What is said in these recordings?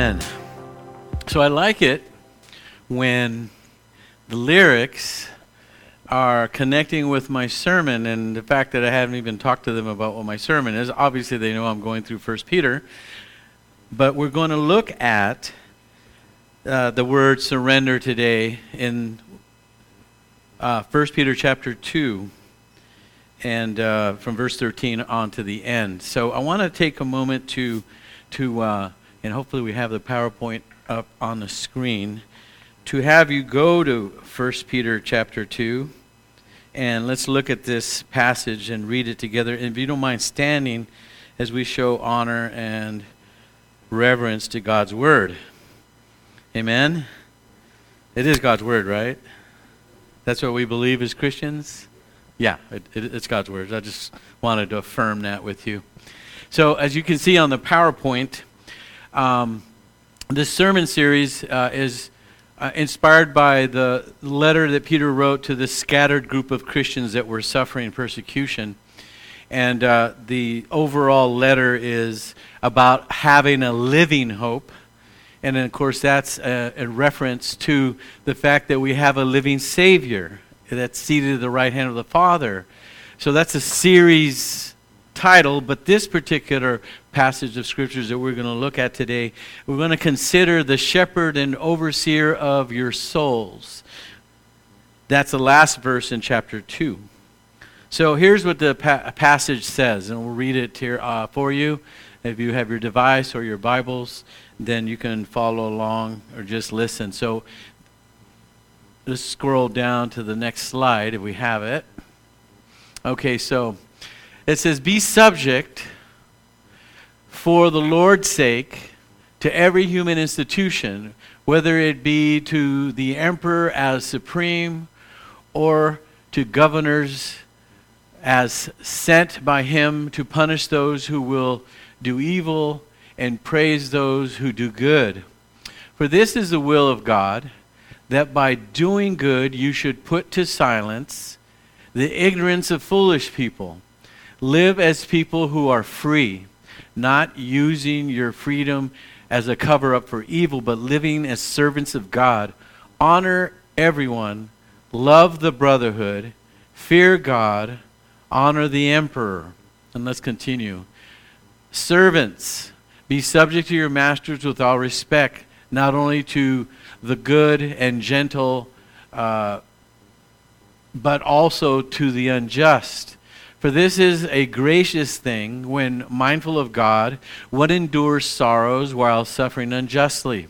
Amen. So I like it when the lyrics are connecting with my sermon, and the fact that I haven't even talked to them about what my sermon is. Obviously, they know I'm going through 1 Peter, but we're going to look at the word surrender today in 1 Peter chapter 2, and from verse 13 on to the end. So I want to take a moment to and hopefully we have the PowerPoint up on the screen, to have you go to 1 Peter chapter 2, and let's look at this passage and read it together. And if you don't mind standing as we show honor and reverence to God's Word. Amen? It is God's Word, right? That's what we believe as Christians? Yeah, it's God's Word. I just wanted to affirm that with you. So as you can see on the PowerPoint, this sermon series is inspired by the letter that Peter wrote to this scattered group of Christians that were suffering persecution. And the overall letter is about having a living hope. And then, of course, that's a reference to the fact that we have a living Savior that's seated at the right hand of the Father. So that's a series title, but this particular passage of scriptures that we're going to look at today, we're going to consider the shepherd and overseer of your souls. That's the last verse in chapter 2. So here's what the passage says, and we'll read it here for you. If you have your device or your Bibles, then you can follow along or just listen. So let's scroll down to the next slide if we have it. Okay, so it says, "Be subject for the Lord's sake to every human institution, whether it be to the emperor as supreme or to governors as sent by him to punish those who will do evil and praise those who do good. For this is the will of God, that by doing good you should put to silence the ignorance of foolish people. Live as people who are free, not using your freedom as a cover-up for evil, but living as servants of God. Honor everyone, love the brotherhood, fear God, honor the emperor." And let's continue. "Servants, be subject to your masters with all respect, not only to the good and gentle, but also to the unjust. For this is a gracious thing when mindful of God, one endures sorrows while suffering unjustly.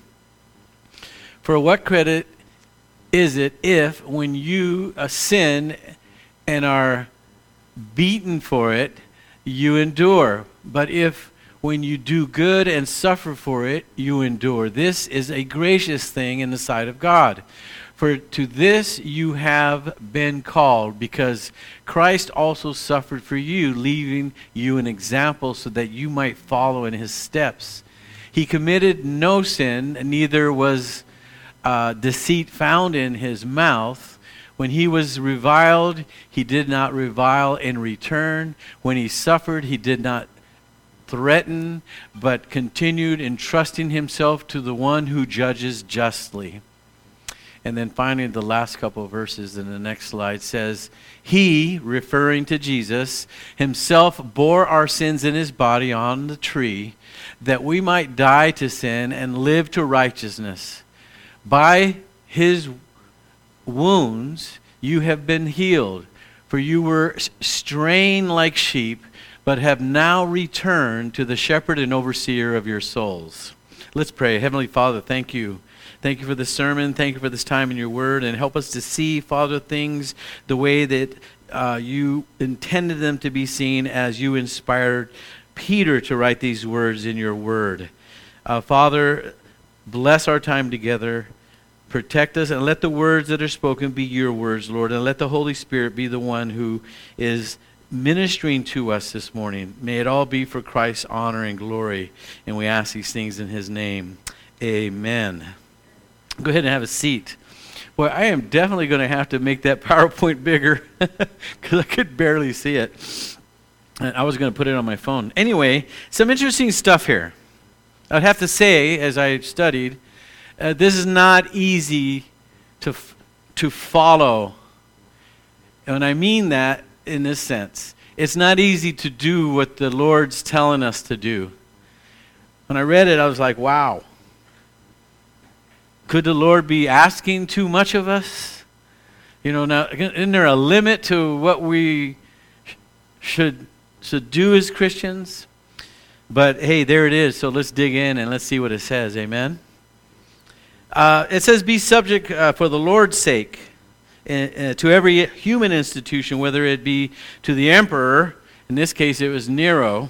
For what credit is it if, when you sin and are beaten for it, you endure? But if when you do good and suffer for it, you endure. This is a gracious thing in the sight of God. For to this you have been called, because Christ also suffered for you, leaving you an example so that you might follow in his steps. He committed no sin, neither was deceit found in his mouth. When he was reviled, he did not revile in return. When he suffered, he did not threaten, but continued entrusting himself to the one who judges justly." And then finally, the last couple of verses in the next slide says, "He," referring to Jesus, "himself bore our sins in his body on the tree, that we might die to sin and live to righteousness. By his wounds you have been healed, for you were straying like sheep, but have now returned to the shepherd and overseer of your souls." Let's pray. Heavenly Father, thank you. Thank you for this sermon. Thank you for this time in your word. And help us to see, Father, things the way that you intended them to be seen as you inspired Peter to write these words in your word. Father, bless our time together. Protect us and let the words that are spoken be your words, Lord. And let the Holy Spirit be the one who is ministering to us this morning. May it all be for Christ's honor and glory. And we ask these things in his name. Amen. Go ahead and have a seat. Boy, I am definitely going to have to make that PowerPoint bigger because I could barely see it. And I was going to put it on my phone. Anyway, some interesting stuff here. I'd have to say, as I studied, this is not easy to follow. And I mean that in this sense. It's not easy to do what the Lord's telling us to do. When I read it, I was like, wow. Could the Lord be asking too much of us? Now, isn't there a limit to what we should do as Christians? But hey, there it is. So let's dig in and let's see what it says. Amen. It says, be subject for the Lord's sake to every human institution, whether it be to the emperor, in this case it was Nero,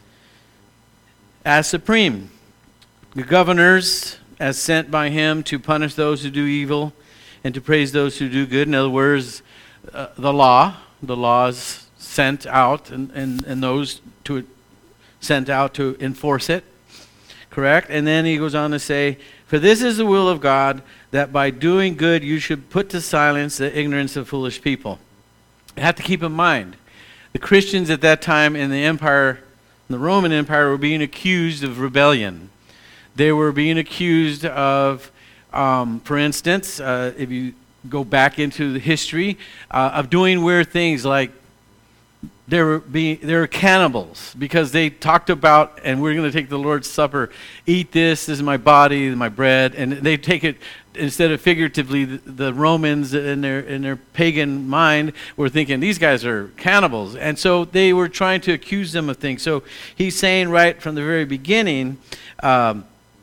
as supreme, the governors as sent by him to punish those who do evil and to praise those who do good. In other words, the laws sent out and those sent out to enforce it. Correct? And then he goes on to say, for this is the will of God, that by doing good you should put to silence the ignorance of foolish people. You have to keep in mind, the Christians at that time in the empire, the Roman Empire, were being accused of rebellion. They were being accused of, for instance, if you go back into the history, of doing weird things like they were cannibals because they talked about, and we're going to take the Lord's Supper, eat this is my body, my bread, and they take it instead of figuratively. The Romans in their pagan mind were thinking these guys are cannibals, and so they were trying to accuse them of things. So he's saying right from the very beginning, that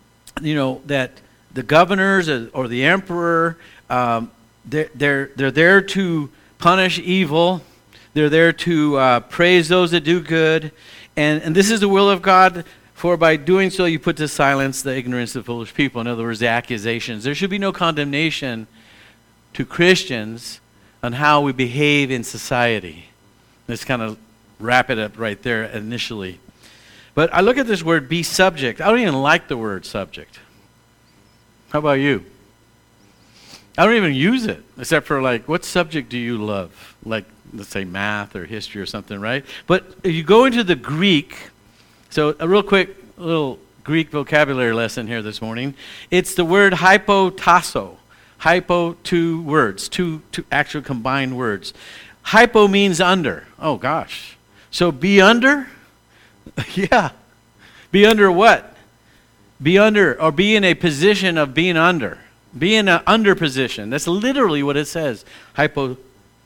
the governors or the emperor, they're there to punish evil. They're there to praise those that do good. And this is the will of God, for by doing so you put to silence the ignorance of foolish people. In other words, the accusations. There should be no condemnation to Christians on how we behave in society. Let's kind of wrap it up right there initially. But I look at this word, be subject. I don't even like the word subject. How about you? I don't even use it, except for what subject do you love? Let's say math or history or something, right? But if you go into the Greek, so a real quick little Greek vocabulary lesson here this morning. It's the word hypotasso. Hypo, two words, two actual combined words. Hypo means under. Oh gosh. So be under? Yeah. Be under what? Be under, or be in a position of being under. Be in an under position. That's literally what it says. Hypotasso.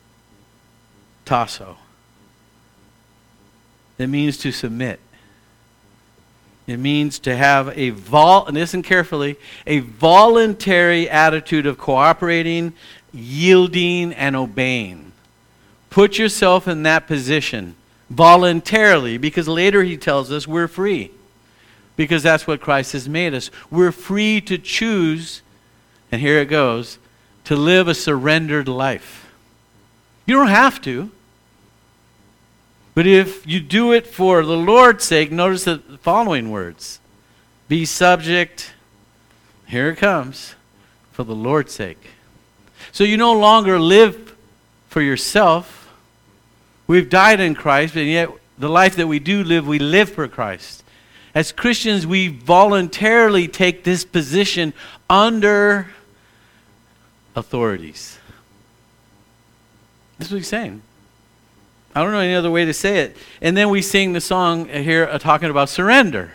It means to submit. It means to have and listen carefully, a voluntary attitude of cooperating, yielding, and obeying. Put yourself in that position voluntarily, because later he tells us we're free. Because that's what Christ has made us. We're free to choose, and here it goes, to live a surrendered life. You don't have to. But if you do it for the Lord's sake, notice the following words. Be subject, here it comes, for the Lord's sake. So you no longer live for yourself. We've died in Christ, and yet the life that we do live, we live for Christ. As Christians, we voluntarily take this position under authorities. That's what he's saying. I don't know any other way to say it. And then we sing the song here talking about surrender.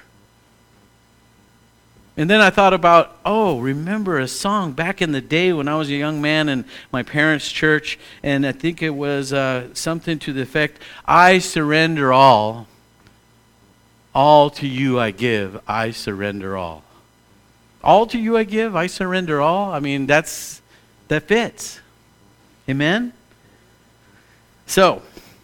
And then I thought about, remember a song back in the day when I was a young man in my parents' church, and I think it was something to the effect, I surrender all to you I give, I surrender all. All to you I give, I surrender all. I mean, that fits. Amen? So,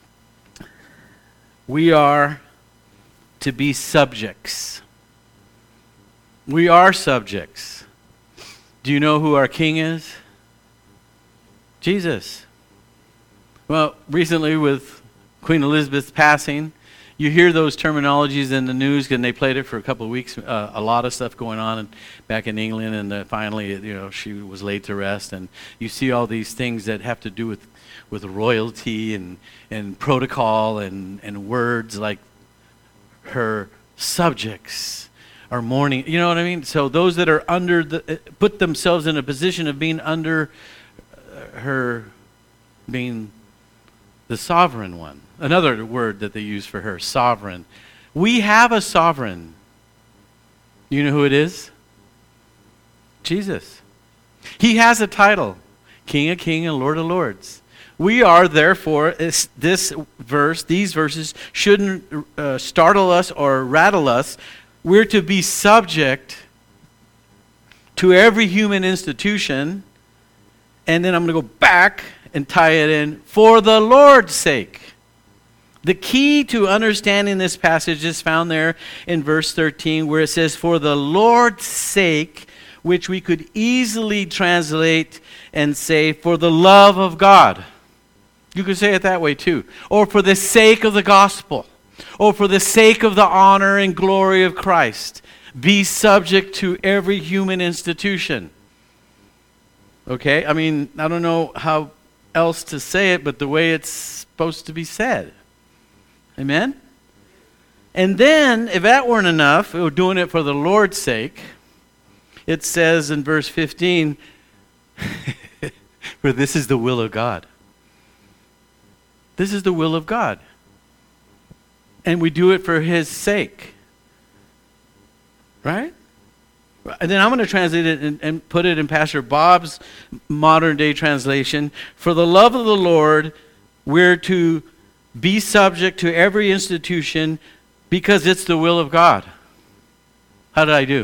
we are to be subjects. We are subjects. Do you know who our king is? Jesus. Well, recently with Queen Elizabeth's passing, you hear those terminologies in the news, and they played it for a couple of weeks. A lot of stuff going on back in England, and finally, she was laid to rest. And you see all these things that have to do with royalty and protocol and words like her subjects are mourning. You know what I mean? So those that are put themselves in a position of being under her, being the sovereign one. Another word that they use for her, sovereign. We have a sovereign. You know who it is? Jesus. He has a title, King of Kings and Lord of Lords. We are, therefore, these verses shouldn't startle us or rattle us. We're to be subject to every human institution. And then I'm going to go back and tie it in, for the Lord's sake. The key to understanding this passage is found there in verse 13, where it says, for the Lord's sake, which we could easily translate and say, for the love of God. You could say it that way too. Or for the sake of the gospel. Or for the sake of the honor and glory of Christ. Be subject to every human institution. Okay? I mean, I don't know how else to say it, but the way it's supposed to be said. Amen? And then, if that weren't enough, we're doing it for the Lord's sake. It says in verse 15, for this is the will of God. This is the will of God. And we do it for His sake. Right? And then I'm going to translate it and put it in Pastor Bob's modern day translation. For the love of the Lord, we're to be subject to every institution because it's the will of God. How did I do?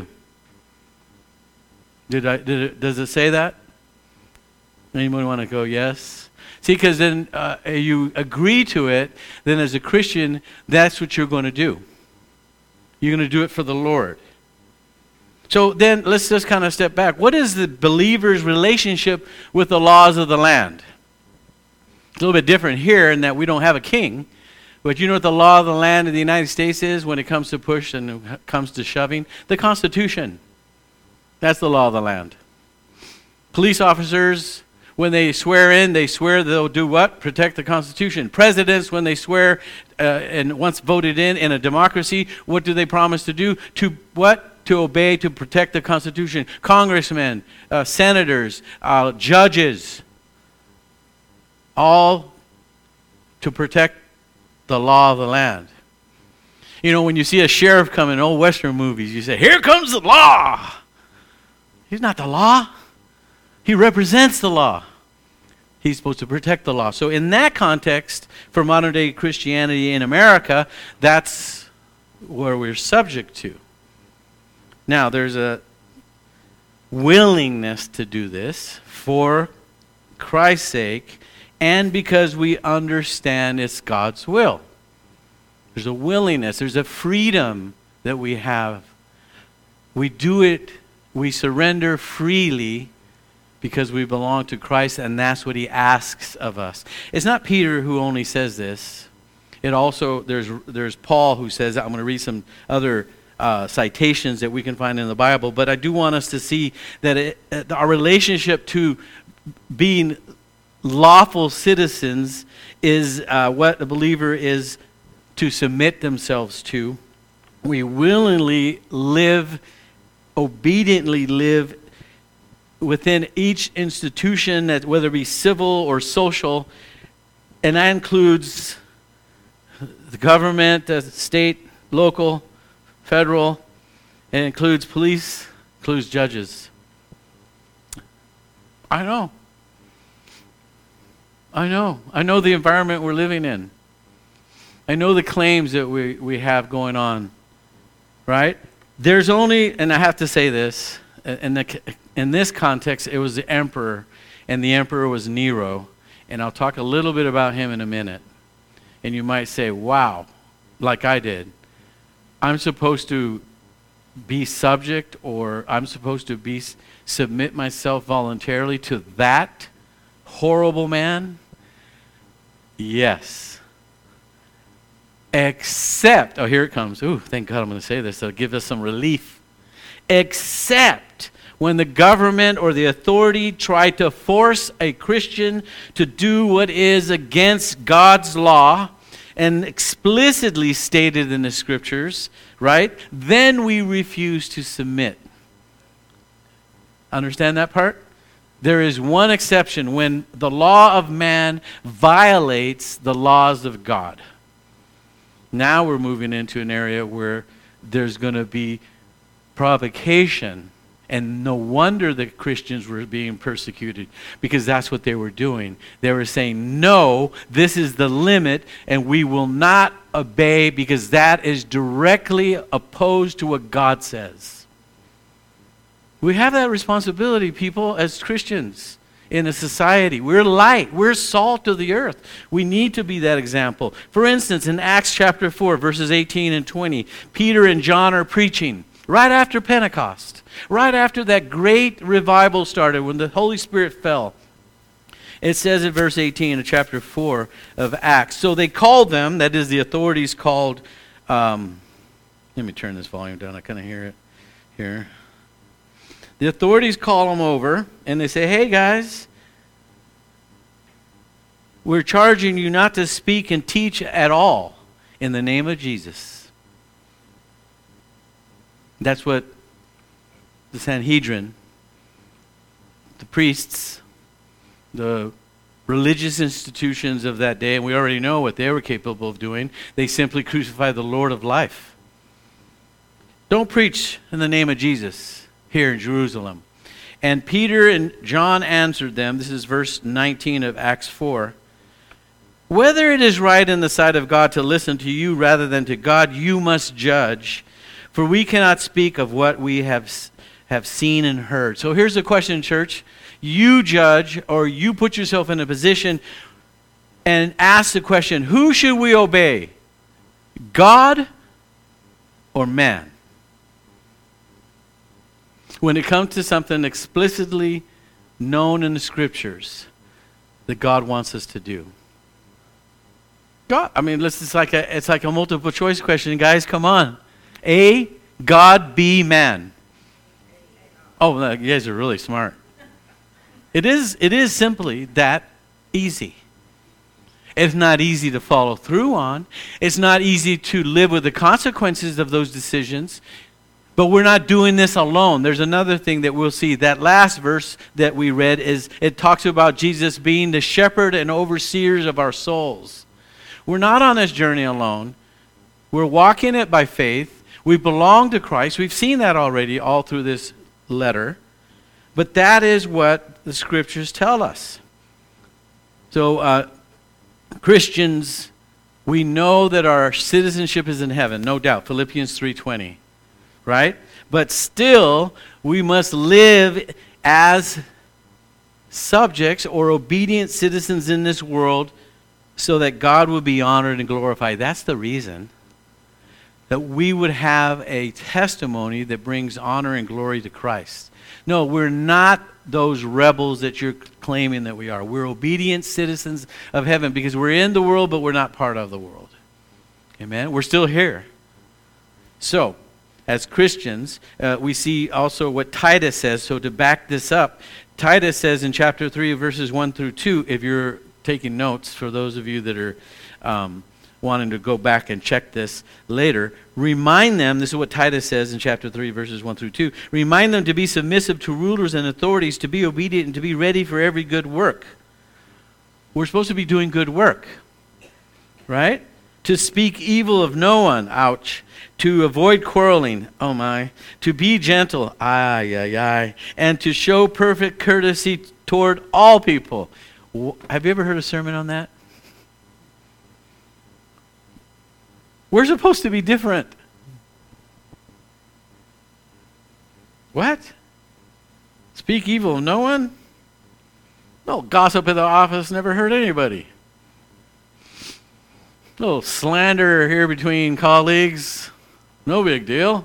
Does it say that? Anyone want to go yes? See, because then you agree to it, then as a Christian, that's what you're going to do. You're going to do it for the Lord. So then let's just kind of step back. What is the believer's relationship with the laws of the land? It's a little bit different here in that we don't have a king. But you know what the law of the land in the United States is when it comes to push and it comes to shoving? The Constitution. That's the law of the land. Police officers, when they swear in, they swear they'll do what? Protect the Constitution. Presidents, when they swear and once voted in a democracy, what do they promise to do? To what? To obey, to protect the Constitution. Congressmen, senators, judges, all to protect the law of the land. You know, when you see a sheriff come in old Western movies, you say, here comes the law. He's not the law. He represents the law. He's supposed to protect the law. So in that context, for modern day Christianity in America, that's where we're subject to. Now, there's a willingness to do this for Christ's sake and because we understand it's God's will. There's a willingness, there's a freedom that we have. We do it, we surrender freely because we belong to Christ, and that's what He asks of us. It's not Peter who only says this. It also, there's Paul who says, I'm going to read some other citations that we can find in the Bible, but I do want us to see that our relationship to being lawful citizens is what a believer is to submit themselves to. We willingly live, obediently live within each institution, that whether it be civil or social, and that includes the government, the state, local, federal, and it includes police, includes judges. I know the environment we're living in. I know the claims that we have going on, right? There's only, and I have to say this, in this context, it was the emperor, and the emperor was Nero, and I'll talk a little bit about him in a minute. And you might say, wow, like I did. I'm supposed to be subject, or I'm supposed to submit myself voluntarily to that horrible man? Yes. Except, oh, here it comes. Ooh, thank God I'm going to say this. It'll give us some relief. Except when the government or the authority try to force a Christian to do what is against God's law and explicitly stated in the scriptures, right? Then we refuse to submit. Understand that part? There is one exception when the law of man violates the laws of God. Now we're moving into an area where there's going to be provocation. And no wonder the Christians were being persecuted, because that's what they were doing. They were saying, no, this is the limit, and we will not obey because that is directly opposed to what God says. We have that responsibility, people, as Christians in a society. We're light. We're salt of the earth. We need to be that example. For instance, in Acts chapter 4, verses 18 and 20, Peter and John are preaching right after Pentecost. Right after that great revival started, when the Holy Spirit fell. It says in verse 18 of chapter 4 of Acts, so they called them, that is the authorities called, let me turn this volume down, I kind of hear it here. The authorities call them over, and they say, hey guys, we're charging you not to speak and teach at all in the name of Jesus. That's what the Sanhedrin, the priests, the religious institutions of that day, and we already know what they were capable of doing. They simply crucified the Lord of life. Don't preach in the name of Jesus here in Jerusalem. And Peter and John answered them. This is verse 19 of Acts 4. Whether it is right in the sight of God to listen to you rather than to God, you must judge. For we cannot speak of what we have seen and heard. So here's the question, church. You judge, or you put yourself in a position and ask the question, who should we obey? God or man? When it comes to something explicitly known in the Scriptures that God wants us to do. God, I mean, it's like a multiple choice question. Guys, come on. A, God, B, man. Oh, you guys are really smart. It is simply that easy. It's not easy to follow through on. It's not easy to live with the consequences of those decisions. But we're not doing this alone. There's another thing that we'll see. That last verse that we read it talks about Jesus being the shepherd and overseers of our souls. We're not on this journey alone. We're walking it by faith. We belong to Christ. We've seen that already all through this letter. But that is what the Scriptures tell us. So Christians, we know that our citizenship is in heaven, no doubt. Philippians 3:20, right? But still, we must live as subjects or obedient citizens in this world so that God will be honored and glorified. That's the reason. That we would have a testimony that brings honor and glory to Christ. No, we're not those rebels that you're claiming that we are. We're obedient citizens of heaven because we're in the world, but we're not part of the world. Amen? We're still here. So, as Christians, we see also what Titus says. So to back this up, Titus says in chapter 3, verses 1 through 2, if you're taking notes, for those of you that are wanting to go back and check this later, remind them, this is what Titus says in chapter 3, verses 1 through 2, remind them to be submissive to rulers and authorities, to be obedient, and to be ready for every good work. We're supposed to be doing good work, right? To speak evil of no one, ouch. To avoid quarreling, oh my. To be gentle, and to show perfect courtesy toward all people. Have you ever heard a sermon on that? We're supposed to be different. What? Speak evil of no one? No gossip in the office never hurt anybody. Little slander here between colleagues, no big deal.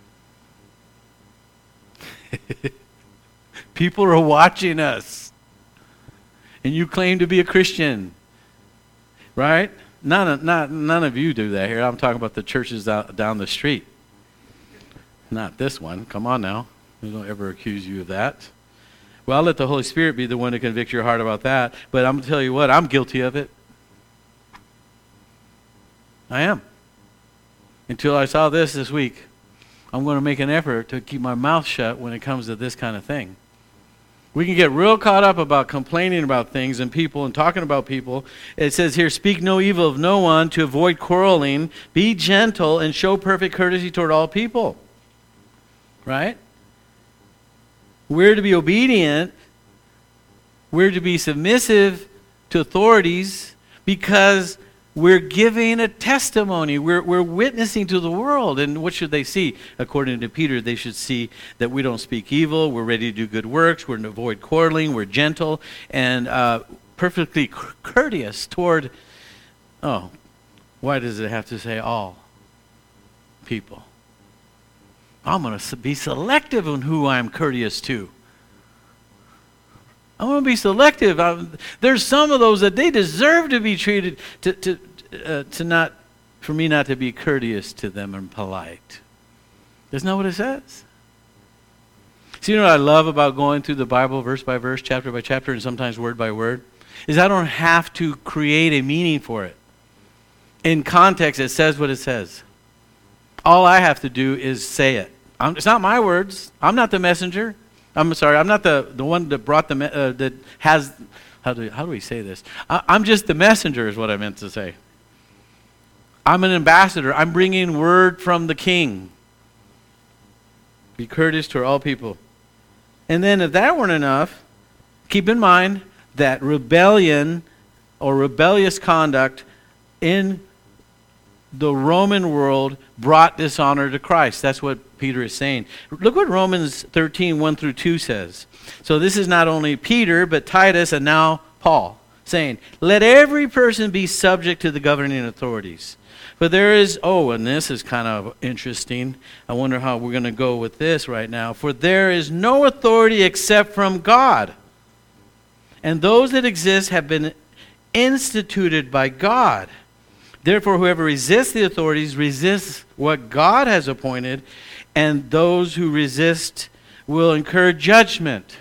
People are watching us. And you claim to be a Christian. Right? None of you do that here. I'm talking about the churches down the street. Not this one. Come on now. We don't ever accuse you of that. Well, I'll let the Holy Spirit be the one to convict your heart about that. But I'm going to tell you what, I'm guilty of it. I am. until I saw this week. I'm going to make an effort to keep my mouth shut when it comes to this kind of thing. We can get real caught up about complaining about things and people and talking about people. It says here, speak no evil of no one to avoid quarreling. Be gentle and show perfect courtesy toward all people. Right? We're to be obedient. We're to be submissive to authorities because we're giving a testimony. We're witnessing to the world. And what should they see? According to Peter, they should see that we don't speak evil. We're ready to do good works. We're to avoid quarreling. We're gentle and perfectly courteous toward, why does it have to say all people? I'm going to be selective on who I'm courteous to. I'm going to be selective. There's some of those that they deserve to be treated for me not to be courteous to them and polite. Isn't that what it says? See, you know what I love about going through the Bible verse by verse, chapter by chapter, and sometimes word by word? Is I don't have to create a meaning for it. In context, it says what it says. All I have to do is say it. It's not my words. I'm not the messenger. I'm sorry, I'm not the one that brought that has, how do we say this? I'm just the messenger is what I meant to say. I'm an ambassador. I'm bringing word from the king. Be courteous to all people. And then if that weren't enough, keep in mind that rebellion or rebellious conduct in the Roman world brought dishonor to Christ. That's what Peter is saying. Look what Romans 13, 1 through 2 says. So this is not only Peter, but Titus and now Paul, saying, let every person be subject to the governing authorities. But there is, and this is kind of interesting. I wonder how we're going to go with this right now. For there is no authority except from God. And those that exist have been instituted by God. Therefore, whoever resists the authorities resists what God has appointed, and those who resist will incur judgment.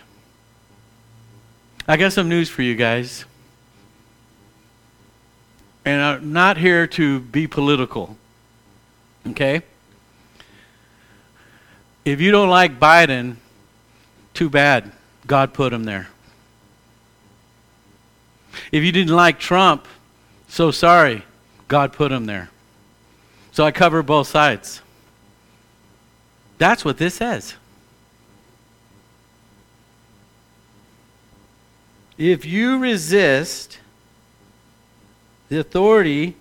I got some news for you guys. And I'm not here to be political. Okay? If you don't like Biden, too bad. God put him there. If you didn't like Trump, so sorry. God put him there. So I cover both sides. That's what this says. If you resist the authority,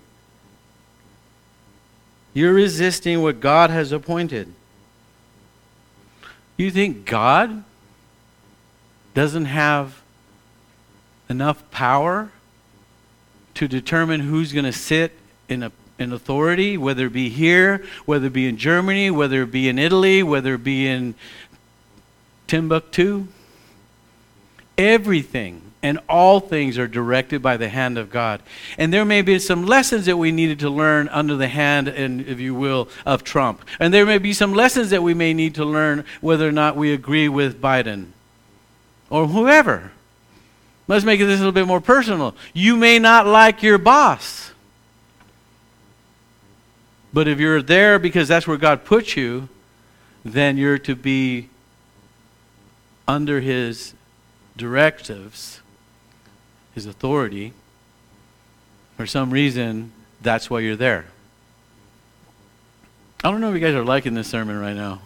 you're resisting what God has appointed. You think God doesn't have enough power to determine who's going to sit in authority, whether it be here, whether it be in Germany, whether it be in Italy, whether it be in Timbuktu? Everything and all things are directed by the hand of God. And there may be some lessons that we needed to learn under the hand, and if you will, of Trump. And there may be some lessons that we may need to learn whether or not we agree with Biden or whoever. Let's make this a little bit more personal. You may not like your boss. But if you're there because that's where God put you, then you're to be under his directives, his authority. For some reason, that's why you're there. I don't know if you guys are liking this sermon right now.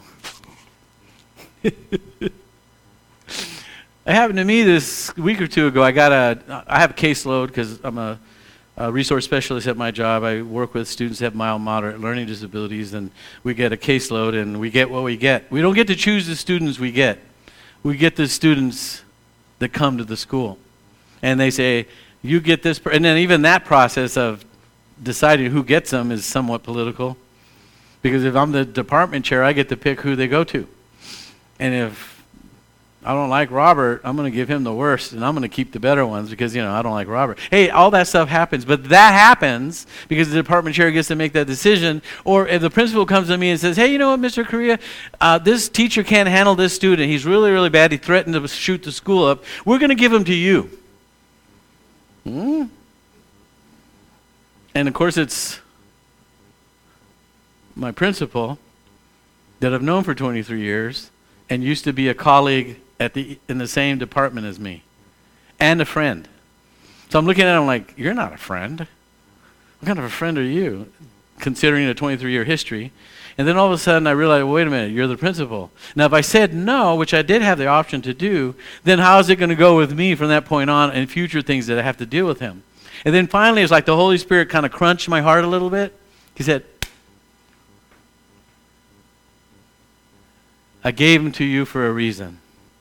It happened to me this week or two ago. I have a caseload because I'm a resource specialist at my job. I work with students that have mild, moderate learning disabilities, and we get a caseload, and we get what we get. We don't get to choose the students we get. We get the students that come to the school. And they say, you get this, and then even that process of deciding who gets them is somewhat political. Because if I'm the department chair, I get to pick who they go to. And if I don't like Robert, I'm going to give him the worst, and I'm going to keep the better ones because, I don't like Robert. Hey, all that stuff happens, but that happens because the department chair gets to make that decision. Or if the principal comes to me and says, hey, you know what, Mr. Correa, this teacher can't handle this student. He's really, really bad. He threatened to shoot the school up. We're going to give him to you. And, of course, it's my principal that I've known for 23 years and used to be a colleague in the same department as me and a friend. So I'm looking at him like, you're not a friend. What kind of a friend are you, considering a 23-year history? And then all of a sudden I realized, well, wait a minute, you're the principal. Now if I said no, which I did have the option to do, then how is it going to go with me from that point on and future things that I have to deal with him? And then finally it's like the Holy Spirit kind of crunched my heart a little bit. He said, I gave him to you for a reason.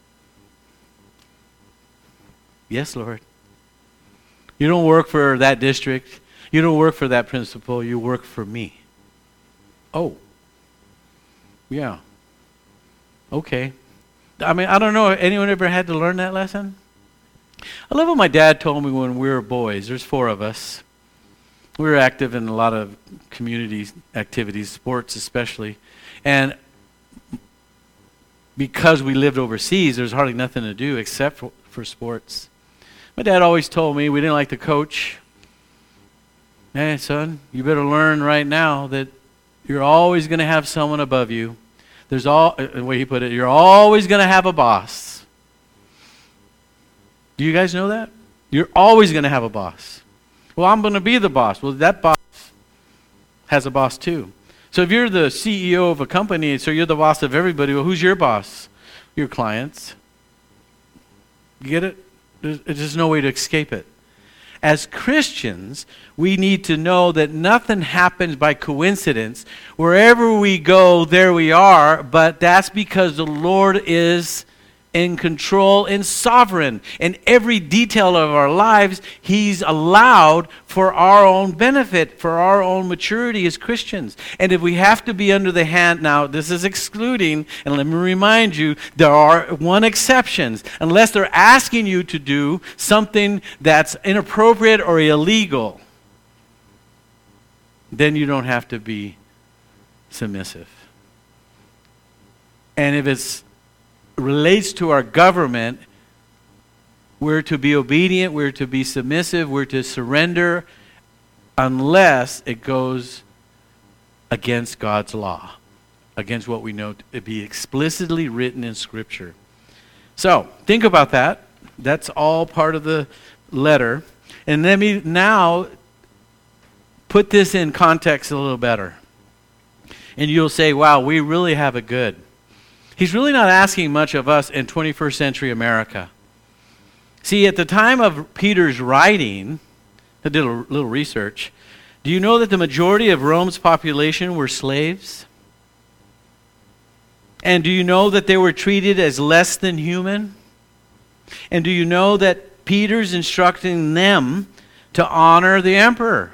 Yes, Lord. You don't work for that district. You don't work for that principal. You work for me. Oh. Yeah. Okay. I mean, I don't know. Anyone ever had to learn that lesson? I love what my dad told me when we were boys. There's 4 of us. We were active in a lot of community activities, sports especially. And because we lived overseas, there's hardly nothing to do except for sports. My dad always told me we didn't like to coach. Hey, son, you better learn right now that you're always going to have someone above you. The way he put it, you're always going to have a boss. Do you guys know that? You're always going to have a boss. Well, I'm going to be the boss. Well, that boss has a boss too. So if you're the CEO of a company, so you're the boss of everybody, well, who's your boss? Your clients. You get it? There's just no way to escape it. As Christians, we need to know that nothing happens by coincidence. Wherever we go, there we are, but that's because the Lord is in control and sovereign. In every detail of our lives, He's allowed for our own benefit, for our own maturity as Christians. And if we have to be under the hand, now this is excluding, and let me remind you, there are one exceptions. Unless they're asking you to do something that's inappropriate or illegal, then you don't have to be submissive. And if it's relates to our government, we're to be obedient, we're to be submissive, we're to surrender unless it goes against God's law, against what we know to be explicitly written in Scripture. So, think about that. That's all part of the letter. And let me now put this in context a little better. And you'll say, wow, we really have it good. He's really not asking much of us in 21st century America. See, at the time of Peter's writing, I did a little research. Do you know that the majority of Rome's population were slaves? And do you know that they were treated as less than human? And do you know that Peter's instructing them to honor the emperor?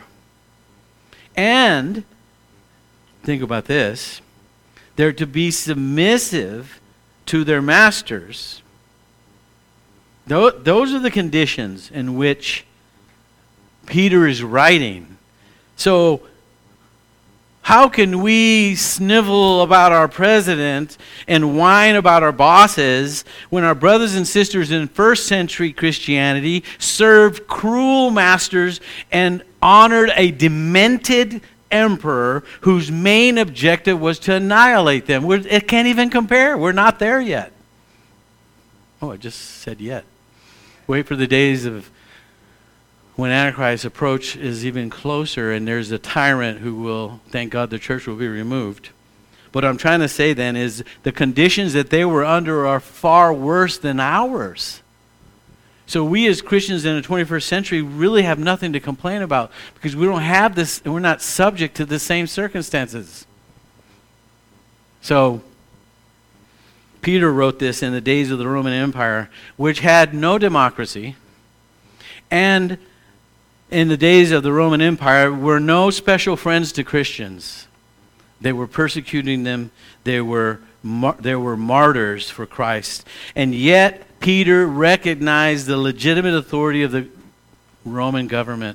And, think about this, they're to be submissive to their masters. Those are the conditions in which Peter is writing. So, how can we snivel about our president and whine about our bosses when our brothers and sisters in first century Christianity served cruel masters and honored a demented emperor whose main objective was to annihilate them? It can't even compare. We're not there yet. Oh, I just said yet. Wait for the days of when Antichrist's approach is even closer and there's a tyrant who will, thank God the church will be removed. What I'm trying to say then is the conditions that they were under are far worse than ours. So we as Christians in the 21st century really have nothing to complain about because we don't have this, and we're not subject to the same circumstances. So Peter wrote this in the days of the Roman Empire, which had no democracy, and in the days of the Roman Empire were no special friends to Christians. They were persecuting them. There were martyrs for Christ. And yet Peter recognized the legitimate authority of the Roman government.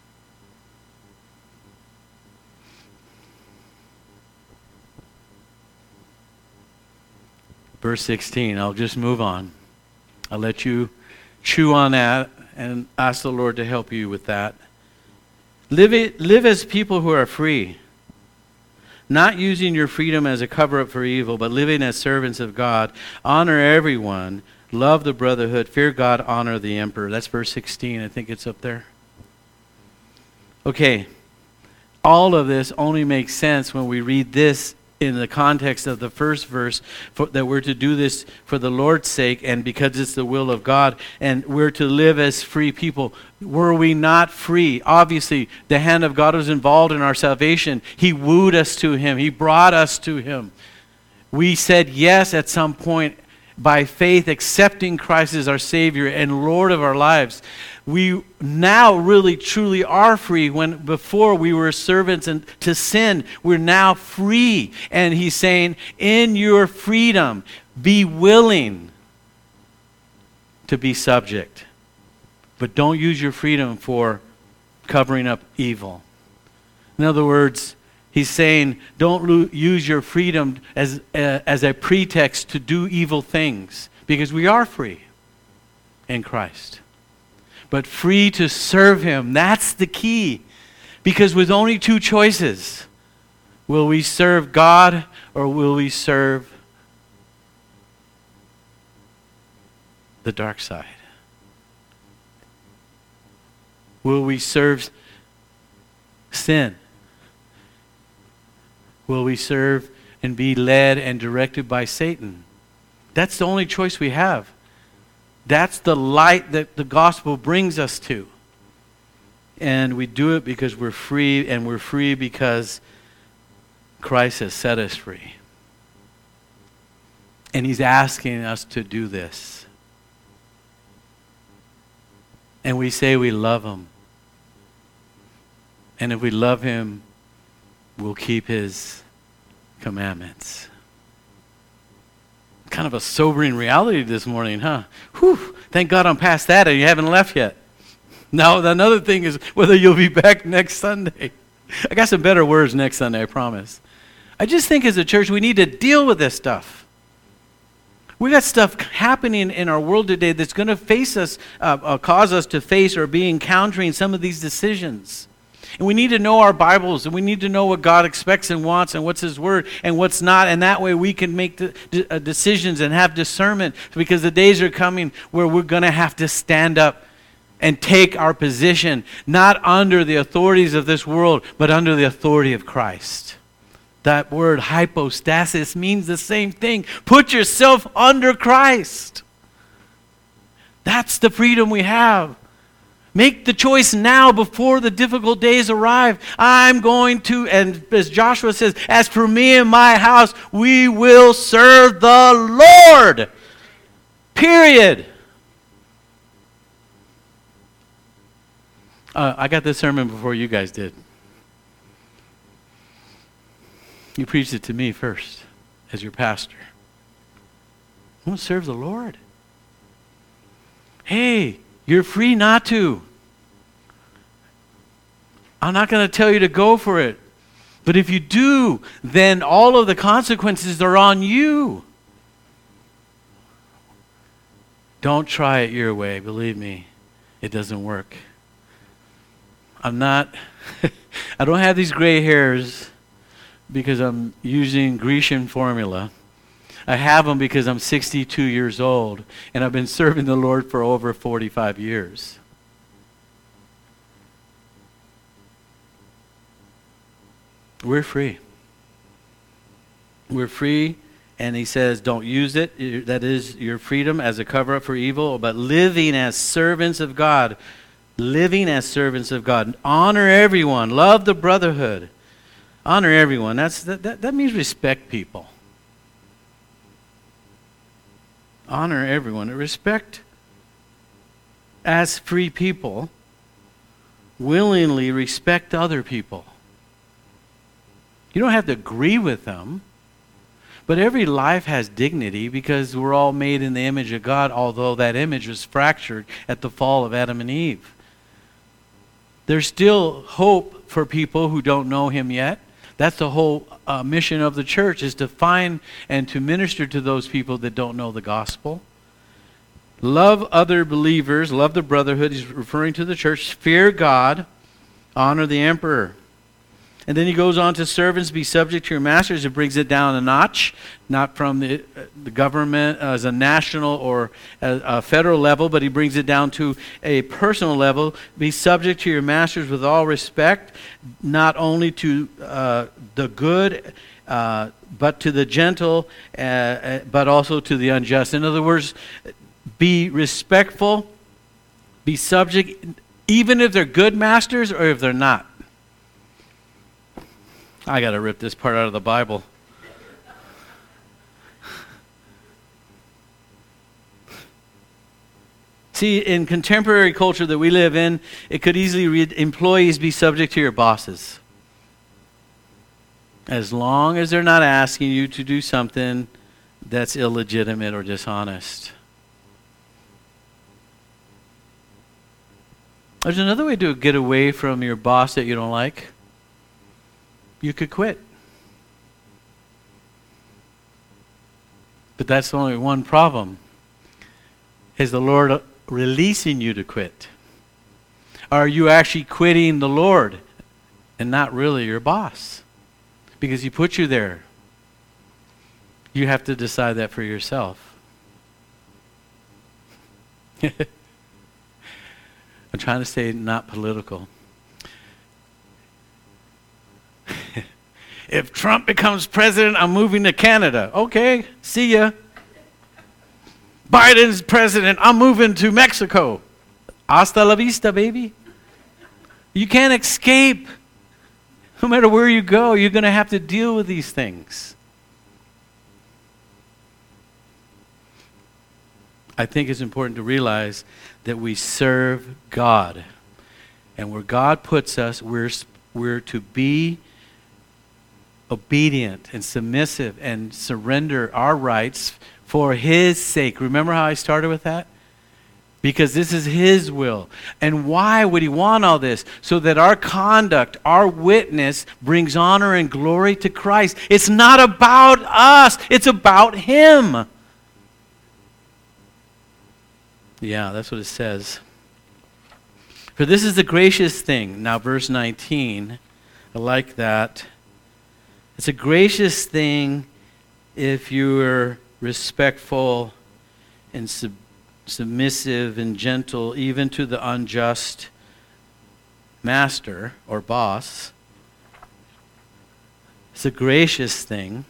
Verse 16, I'll just move on. I'll let you chew on that and ask the Lord to help you with that. Live as people who are free, not using your freedom as a cover-up for evil, but living as servants of God. Honor everyone. Love the brotherhood. Fear God. Honor the emperor. That's verse 16. I think it's up there. Okay. All of this only makes sense when we read this in the context of the first verse, that we're to do this for the Lord's sake and because it's the will of God, and we're to live as free people. Were we not free? Obviously, the hand of God was involved in our salvation. He wooed us to Him. He brought us to Him. We said yes at some point by faith, accepting Christ as our Savior and Lord of our lives. We now really truly are free, when before we were servants and to sin. We're now free. And He's saying, in your freedom, be willing to be subject. But don't use your freedom for covering up evil. In other words, He's saying, don't use your freedom as a pretext to do evil things, because we are free in Christ. But free to serve Him. That's the key. Because with only two choices, will we serve God or will we serve the dark side? Will we serve sin? Will we serve and be led and directed by Satan? That's the only choice we have. That's the light that the gospel brings us to. And we do it because we're free, and we're free because Christ has set us free. And He's asking us to do this. And we say we love Him. And if we love Him, we'll keep His commandments. Kind of a sobering reality this morning, huh? Whew, thank God I'm past that and you haven't left yet. Now, another thing is whether you'll be back next Sunday. I got some better words next Sunday, I promise. I just think as a church we need to deal with this stuff. We got stuff happening in our world today that's going to face us, cause us to face or be encountering some of these decisions. And we need to know our Bibles, and we need to know what God expects and wants, and what's His Word and what's not. And that way we can make decisions and have discernment, because the days are coming where we're going to have to stand up and take our position, not under the authorities of this world, but under the authority of Christ. That word hypostasis means the same thing. Put yourself under Christ. That's the freedom we have. Make the choice now before the difficult days arrive. I'm going to, and as Joshua says, as for me and my house, we will serve the Lord. Period. I got this sermon before you guys did. You preached it to me first as your pastor. I want to serve the Lord. Hey, you're free not to. I'm not going to tell you to go for it. But if you do, then all of the consequences are on you. Don't try it your way. Believe me, it doesn't work. I don't have these gray hairs because I'm using Grecian formula. I have them because I'm 62 years old and I've been serving the Lord for over 45 years. We're free. We're free, and He says don't use it. That is your freedom as a cover-up for evil, but living as servants of God. Living as servants of God. Honor everyone. Love the brotherhood. Honor everyone. That means respect people. Honor everyone. Respect as free people. Willingly respect other people. You don't have to agree with them. But every life has dignity because we're all made in the image of God, although that image was fractured at the fall of Adam and Eve. There's still hope for people who don't know Him yet. That's the whole mission of the church, is to find and to minister to those people that don't know the gospel. Love other believers, love the brotherhood. He's referring to the church. Fear God, honor the emperor. And then he goes on to servants, be subject to your masters. It brings it down a notch, not from the government as a national or a federal level, but he brings it down to a personal level. Be subject to your masters with all respect, not only to the good, but to the gentle, but also to the unjust. In other words, be respectful, be subject, even if they're good masters or if they're not. I got to rip this part out of the Bible. See, in contemporary culture that we live in, it could easily read, employees be subject to your bosses. As long as they're not asking you to do something that's illegitimate or dishonest. There's another way to get away from your boss that you don't like. You could quit. But that's only one problem. Is the Lord releasing you to quit? Are you actually quitting the Lord and not really your boss? Because he put you there. You have to decide that for yourself. I'm trying to stay not political. If Trump becomes president, I'm moving to Canada. Okay, see ya. Biden's president, I'm moving to Mexico. Hasta la vista, baby. You can't escape. No matter where you go, you're going to have to deal with these things. I think it's important to realize that we serve God. And where God puts us, we're to be obedient and submissive and surrender our rights for His sake. Remember how I started with that? Because this is His will. And why would He want all this? So that our conduct, our witness, brings honor and glory to Christ. It's not about us. It's about Him. Yeah, that's what it says. For this is the gracious thing. Now, verse 19, I like that. It's a gracious thing if you are respectful and submissive and gentle, even to the unjust master or boss. It's a gracious thing.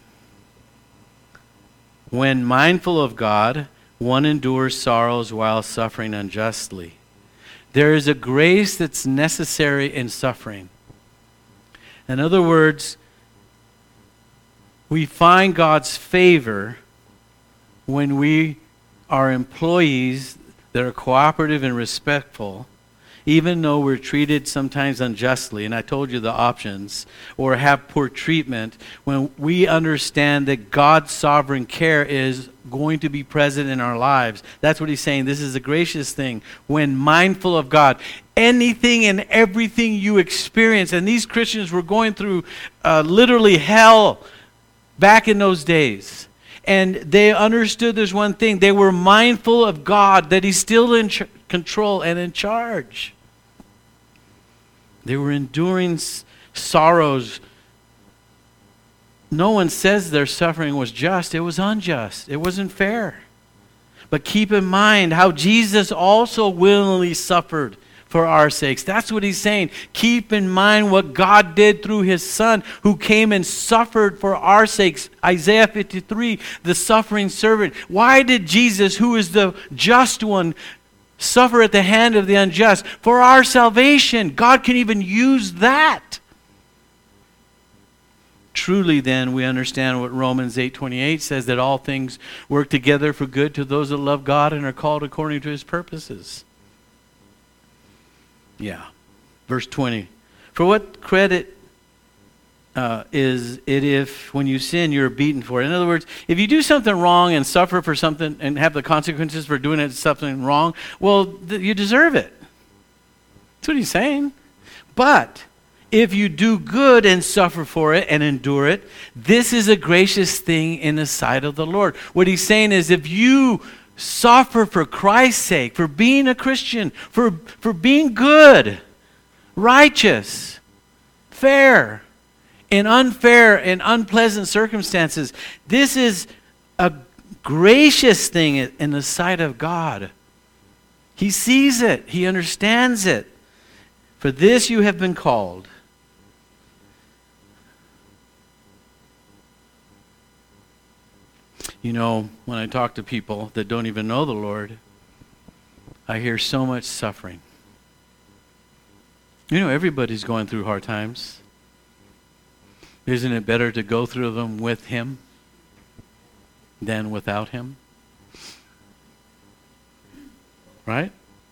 When mindful of God, one endures sorrows while suffering unjustly. There is a grace that's necessary in suffering. In other words, we find God's favor when we are employees that are cooperative and respectful, even though we're treated sometimes unjustly, and I told you the options, or have poor treatment, when we understand that God's sovereign care is going to be present in our lives. That's what he's saying. This is a gracious thing. When mindful of God, anything and everything you experience, and these Christians were going through literally hell back in those days. And they understood there's one thing. They were mindful of God, that He's still in control and in charge. They were enduring sorrows. No one says their suffering was just. It was unjust. It wasn't fair. But keep in mind how Jesus also willingly suffered for our sakes. That's what he's saying. Keep in mind what God did through His Son, who came and suffered for our sakes. Isaiah 53, the suffering servant. Why did Jesus, who is the just one, suffer at the hand of the unjust? For our salvation. God can even use that. Truly, then, we understand what Romans 8:28 says, that all things work together for good to those that love God and are called according to His purposes. Yeah. Verse 20. For what credit is it if when you sin you're beaten for it? In other words, if you do something wrong and suffer for something and have the consequences for doing it, something wrong, well, you deserve it. That's what he's saying. But if you do good and suffer for it and endure it, this is a gracious thing in the sight of the Lord. What he's saying is, if you suffer for Christ's sake, for being a Christian, for being good, righteous, fair, in unfair and unpleasant circumstances. This is a gracious thing in the sight of God. He sees it. He understands it. For this you have been called. You know, when I talk to people that don't even know the Lord, I hear so much suffering. You know, everybody's going through hard times. Isn't it better to go through them with Him than without Him? Right?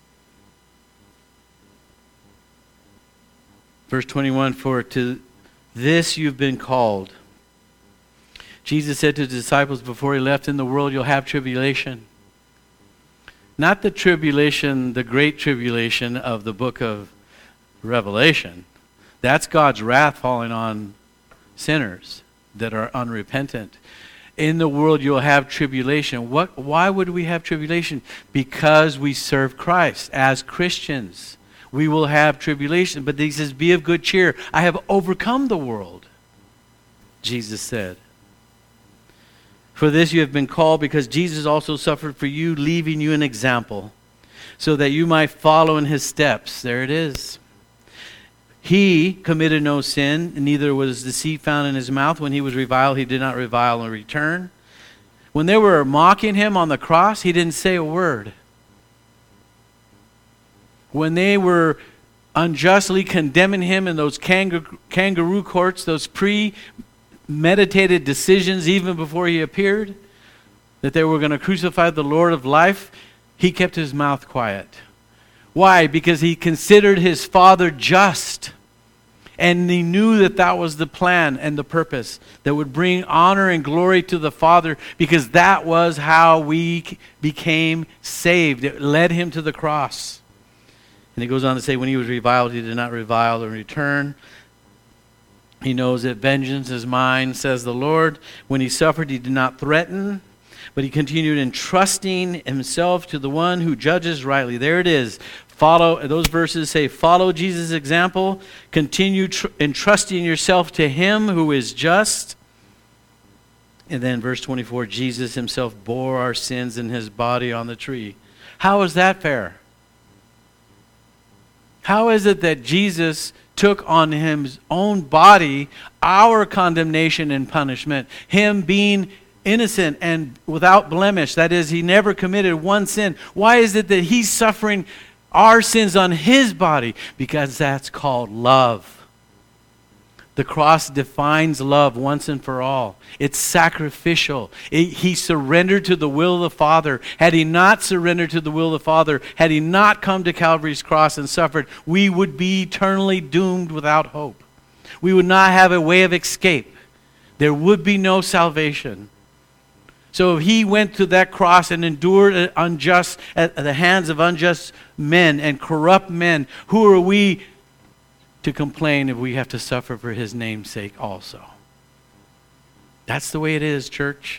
Verse 21, for to this you've been called. Jesus said to the disciples before He left, in the world you'll have tribulation. Not the tribulation, the great tribulation of the book of Revelation. That's God's wrath falling on sinners that are unrepentant. In the world you'll have tribulation. Why would we have tribulation? Because we serve Christ. As Christians, we will have tribulation. But He says, be of good cheer. I have overcome the world, Jesus said. For this you have been called, because Jesus also suffered for you, leaving you an example, so that you might follow in His steps. There it is. He committed no sin, neither was deceit found in His mouth. When He was reviled, He did not revile in return. When they were mocking Him on the cross, He didn't say a word. When they were unjustly condemning Him in those kangaroo courts, those premeditated decisions even before He appeared, that they were going to crucify the Lord of life, He kept His mouth quiet. Why? Because He considered His Father just. And He knew that that was the plan and the purpose that would bring honor and glory to the Father, because that was how we became saved. It led Him to the cross. And He goes on to say, when He was reviled, He did not revile in return. He knows that vengeance is mine, says the Lord. When He suffered, He did not threaten, but He continued entrusting Himself to the one who judges rightly. There it is. Those verses say, follow Jesus' example. Continue entrusting yourself to Him who is just. And then verse 24, Jesus Himself bore our sins in His body on the tree. How is that fair? How is it that Jesus took on His own body our condemnation and punishment? Him being innocent and without blemish. That is, He never committed one sin. Why is it that He's suffering our sins on His body? Because that's called love. The cross defines love once and for all. It's sacrificial. He surrendered to the will of the Father. Had He not surrendered to the will of the Father, had He not come to Calvary's cross and suffered, we would be eternally doomed without hope. We would not have a way of escape. There would be no salvation. So if He went to that cross and endured at the hands of unjust men and corrupt men, who are we to complain if we have to suffer for His name's sake also? That's the way it is, church.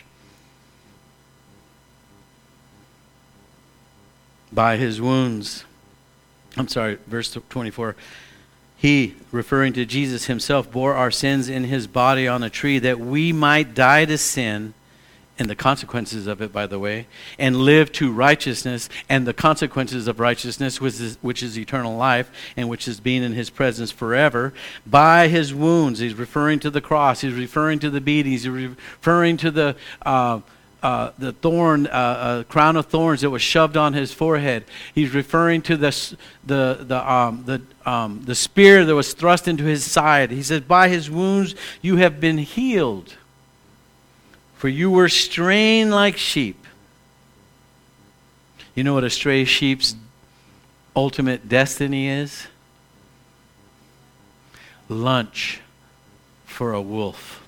By His wounds. Verse 24. He, referring to Jesus Himself, bore our sins in His body on a tree, that we might die to sin, and the consequences of it, by the way, and live to righteousness, and the consequences of righteousness, which is eternal life, and which is being in His presence forever. By His wounds, He's referring to the cross, He's referring to the beatings, He's referring to the thorn, crown of thorns that was shoved on His forehead. He's referring to the spear that was thrust into His side. He says, by His wounds you have been healed. For you were straying like sheep. You know what a stray sheep's ultimate destiny is? Lunch for a wolf.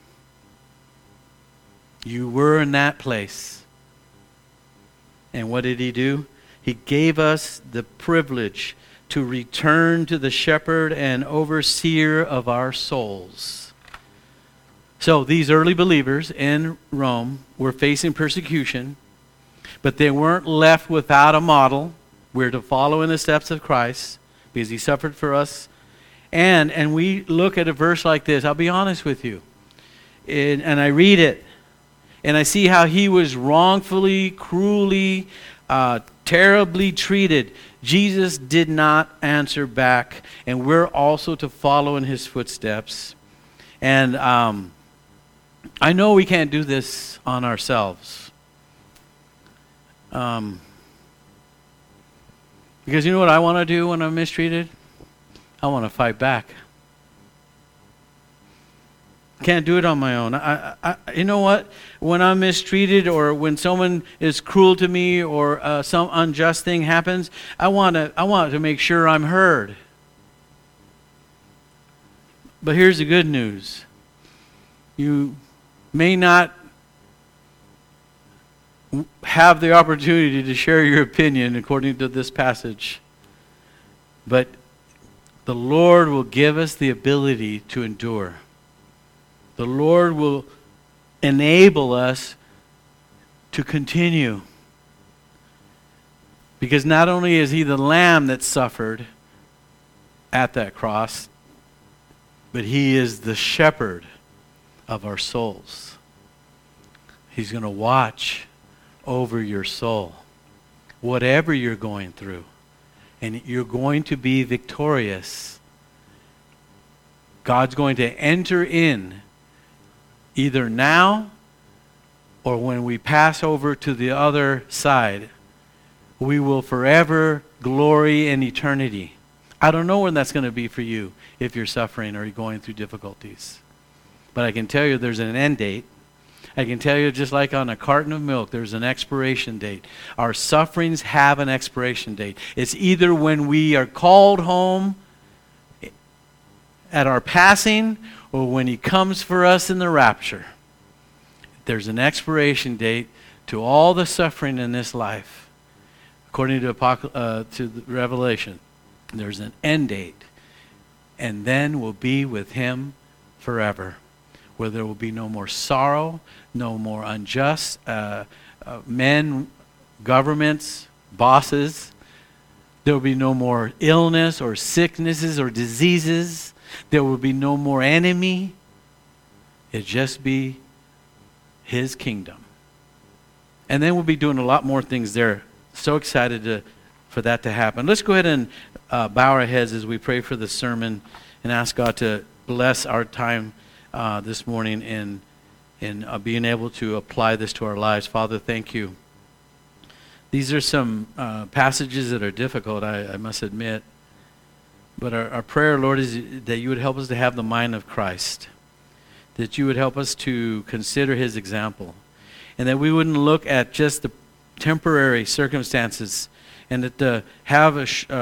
You were in that place. And what did He do? He gave us the privilege to return to the shepherd and overseer of our souls. So these early believers in Rome were facing persecution, but they weren't left without a model. We're to follow in the steps of Christ because He suffered for us And we look at a verse like this, I'll be honest with you, and I read it, and I see how he was wrongfully, cruelly, terribly treated. Jesus did not answer back, and we're also to follow in his footsteps. And I know we can't do this on ourselves. Because you know what I want to do when I'm mistreated? I want to fight back. Can't do it on my own. You know what? When I'm mistreated or when someone is cruel to me or some unjust thing happens, I want to make sure I'm heard. But here's the good news. You may not have the opportunity to share your opinion according to this passage, but the Lord will give us the ability to endure. The Lord will enable us to continue. Because not only is he the lamb that suffered at that cross, but he is the shepherd of our souls. He's going to watch over your soul, whatever you're going through. And you're going to be victorious. God's going to enter in either now or when we pass over to the other side. We will forever glory in eternity. I don't know when that's going to be for you if you're suffering or you're going through difficulties. But I can tell you there's an end date. I can tell you just like on a carton of milk, there's an expiration date. Our sufferings have an expiration date. It's either when we are called home at our passing or when he comes for us in the rapture. There's an expiration date to all the suffering in this life. According to the Revelation, there's an end date. And then we'll be with him forever, where there will be no more sorrow, no more unjust men, governments, bosses. There will be no more illness or sicknesses or diseases. There will be no more enemy. It'll just be his kingdom. And then we'll be doing a lot more things there. So excited for that to happen. Let's go ahead and bow our heads as we pray for the sermon and ask God to bless our time this morning in being able to apply this to our lives. Father, thank you. These are some passages that are difficult, I must admit. But our prayer, Lord, is that you would help us to have the mind of Christ. That you would help us to consider his example. And that we wouldn't look at just the temporary circumstances and that to have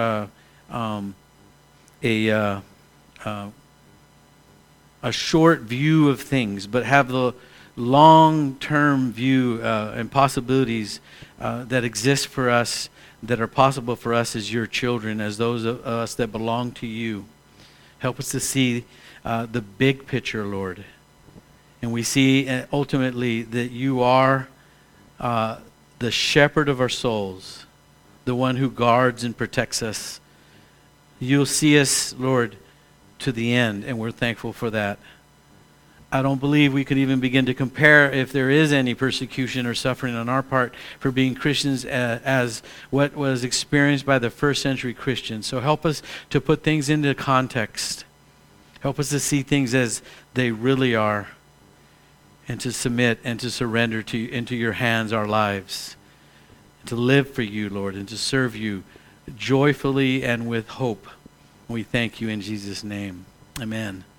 a short view of things, but have the long-term view and possibilities that exist for us, that are possible for us as your children, as those of us that belong to you. Help us to see the big picture, Lord. And we see ultimately that you are the shepherd of our souls, the one who guards and protects us. You'll see us, Lord, to the end, and we're thankful for that. I don't believe we could even begin to compare if there is any persecution or suffering on our part for being Christians as what was experienced by the first century Christians. So help us to put things into context. Help us to see things as they really are and to submit and to surrender into your hands our lives. To live for you, Lord, and to serve you joyfully and with hope. We thank you in Jesus' name. Amen.